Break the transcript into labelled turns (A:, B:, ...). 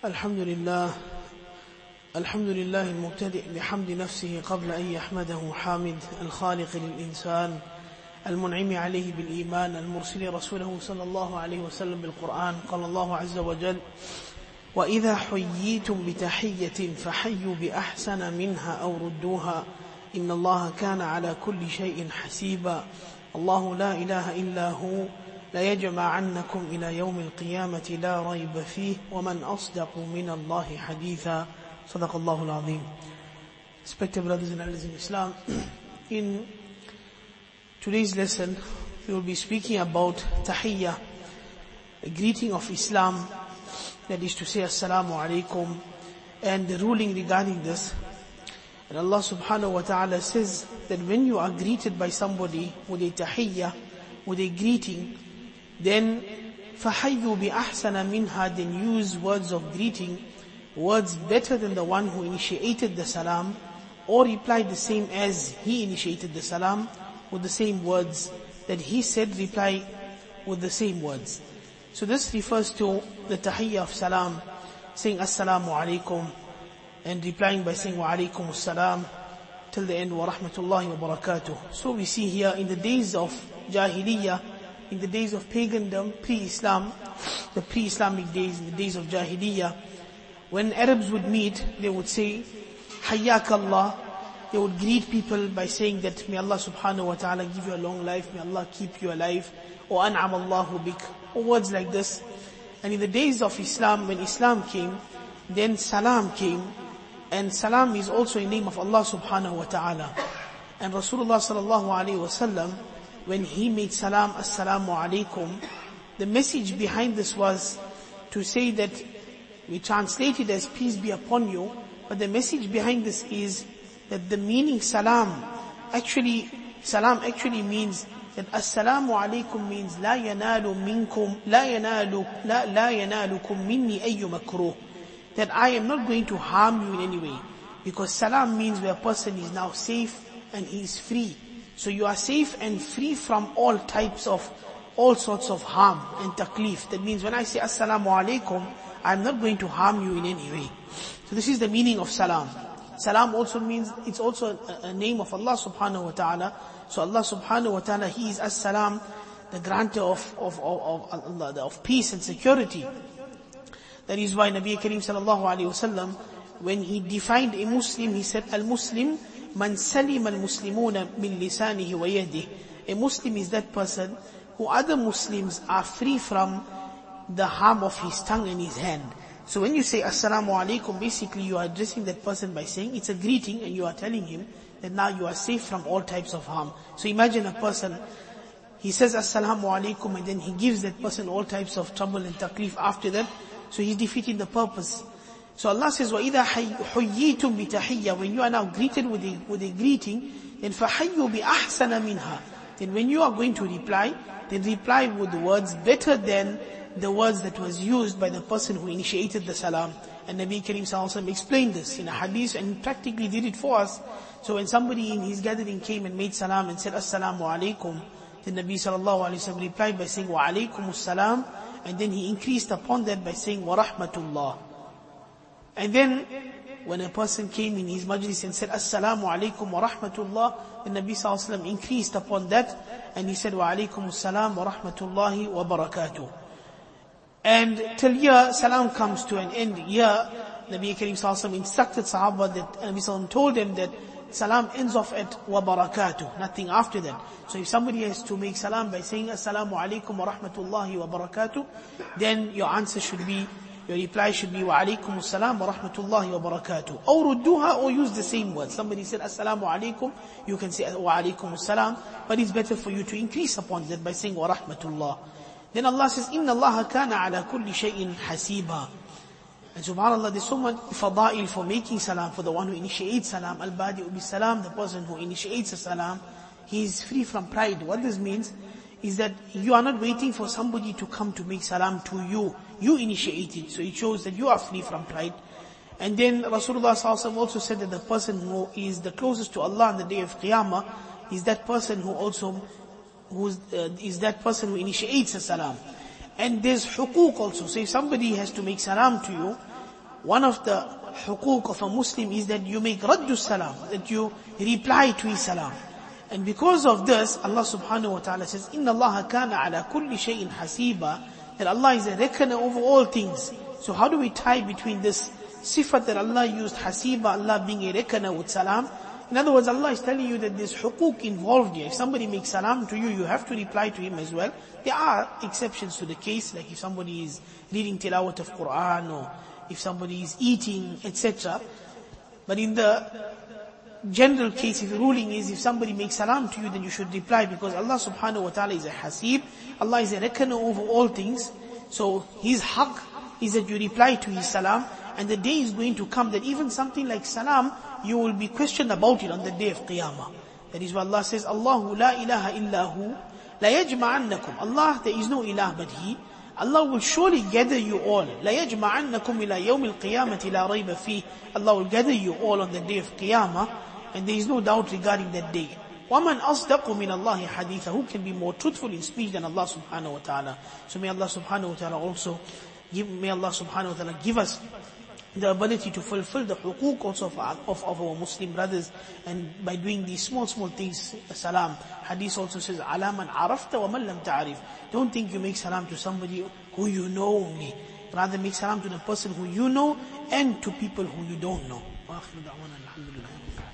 A: الحمد لله المبتدئ بحمد نفسه قبل أن يحمده حامد الخالق للإنسان المنعم عليه بالإيمان المرسل رسوله صلى الله عليه وسلم بالقرآن. قال الله عز وجل: وإذا حييتم بتحية فحيوا بأحسن منها أو ردوها إن الله كان على كل شيء حسيبا. الله لا إله إلا هو لا يجمعنكم إلى يوم القيامة لا ريب فيه ومن أصدق من الله حديثا. صدق الله العظيم. Respected brothers and elders in Islam, in today's lesson we will be speaking about tahiyyah, a greeting of Islam, that is to say assalamu alaikum, and the ruling regarding this. And Allah subhanahu wa ta'ala says that when you are greeted by somebody with a tahiyyah, with a greeting, then فَحَيُّوا بِأَحْسَنَ مِنْهَا, then use words of greeting, words better than the one who initiated the salam, or reply the same as he initiated the salam, with the same words that he said, reply with the same words. So this refers to the tahiyyah of salam, saying assalamu alaikum, and replying by saying wa alaikum assalam, till the end wa rahmatullahi wa barakatuh. So we see here in the days of Jahiliyyah, in the days of pagandom, pre-Islam, the pre-Islamic days, in the days of Jahiliyyah, when Arabs would meet, they would say, Hayyak Allah. They would greet people by saying that, may Allah subhanahu wa ta'ala give you a long life, may Allah keep you alive, or an'am Allahu bik, or words like this. And in the days of Islam, when Islam came, then salam came, and salam is also a name of Allah subhanahu wa ta'ala. And Rasulullah sallallahu alayhi wa sallam, when he made salam, assalamu alaikum, the message behind this was to say that, we translate it as peace be upon you, but the message behind this is that the meaning salam actually means that assalamu alaikum means la yanalukum minni ayyu makruh, that I am not going to harm you in any way, because salam means where a person is now safe and he is free. So you are safe and free from all sorts of harm and taklif. That means when I say assalamu alaikum, I'm not going to harm you in any way. So this is the meaning of salam. Salam also means, it's also a name of Allah subhanahu wa ta'ala. So Allah subhanahu wa ta'ala, He is as-salam, the grantor of peace and security. That is why Nabi Kareem sallallahu alayhi wa sallam, when he defined a Muslim, he said, al-Muslim man salim al-Muslimuna min lisanihi wa yadihi. A Muslim is that person who other Muslims are free from the harm of his tongue and his hand. So when you say assalamu alaikum, basically you are addressing that person by saying it's a greeting, and you are telling him that now you are safe from all types of harm. So imagine a person, he says assalamu alaikum, and then he gives that person all types of trouble and taklif after that. So he's defeating the purpose. So Allah says, وَإِذَا حُيِّيتُم بِتَحِيَّةٍ, when you are now greeted with a greeting, then فَحَيُّوا بِأَحْسَنَ مِنْهَا, then when you are going to reply, then reply with the words better than the words that was used by the person who initiated the salam. And Nabi Kareem sallallahu alaihi wasallam explained this in a hadith and practically did it for us. So when somebody in his gathering came and made salam and said assalamu alaikum, then Nabi sallallahu alaihi wasallam replied by saying wa alaikum assalam, and then he increased upon that by saying wa rahmatullah. And then when a person came in his majlis and said assalamu alaikum wa rahmatullah, then Nabi sallallahu alaihi wasallam increased upon that and he said wa alaikum assalam wa rahmatullahi wa barakatuh. And till here, salam comes to an end. Here, Nabi Kareem sallallahu alaihi wasallam instructed Sahaba that, Nabi sallallahu alaihi wasallam told them that salam ends off at wa barakatuh, nothing after that. So if somebody has to make salam by saying assalamu alaikum wa rahmatullahi wa barakatuh, then your reply should be wa alaikum assalam wa rahmatullahi wa barakatuh. Or rudduha, or use the same word. Somebody said assalamu alaikum, you can say wa alaikum assalam, but it's better for you to increase upon that by saying wa rahmatullah. Then Allah says, إِنَّ اللَّهَ كَانَ عَلَى كُلِّ شَيْءٍ حَسِيبًا. And subhanAllah, there's so much fada'il for making salam, for the one who initiates salam. Al-Badi'u bis-salam, the person who initiates a salam, he is free from pride. What this means is that you are not waiting for somebody to come to make salam to you. You initiate it. So it shows that you are free from pride. And then Rasulullah sallallahu alaihi wasallam also said that the person who is the closest to Allah on the day of Qiyamah is that person is that person who initiates a salam. And there's hukuk also. So if somebody has to make salam to you, one of the huquq of a Muslim is that you make raddu salam, that you reply to his salam. And because of this, Allah subhanahu wa ta'ala says, إِنَّ اللَّهَ كَانَ عَلَى كُلِّ شَيْءٍ حَسِيبًا, that Allah is a reckoner over all things. So how do we tie between this sifat that Allah used, hasiba, Allah being a reckoner with salam? In other words, Allah is telling you that there's huquq involved here. If somebody makes salam to you, you have to reply to him as well. There are exceptions to the case, like if somebody is reading tilawat of Quran, or if somebody is eating, etc. But in the general case, if the ruling is, if somebody makes salam to you, then you should reply, because Allah subhanahu wa ta'ala is a hasib. Allah is a reckoner over all things. So His haqq is that you reply to His salam. And the day is going to come that even something like salam, you will be questioned about it on the day of Qiyamah. That is why Allah says, Allahu la ilaha illahu, la yajma'annakum. Allah, there is no ilah but He. Allah will surely gather you all. La yajma'annakum ila yawm al-qiyamati la rayba fih. Allah will gather you all on the day of Qiyamah, and there is no doubt regarding that day. وَمَنْ أَصْدَقُ مِنَ اللَّهِ حَدِيثًا. Who can be more truthful in speech than Allah subhanahu wa ta'ala? So may Allah subhanahu wa ta'ala also may Allah subhanahu wa ta'ala give us the ability to fulfill the huquq also of our Muslim brothers, and by doing these small things, salam. Hadith also says, عَلَى مَنْ عَرَفْتَ وَمَنْ لَمْ تَعْرِفْ. Don't think you make salam to somebody who you know only. Rather make salam to the person who you know and to people who you don't know.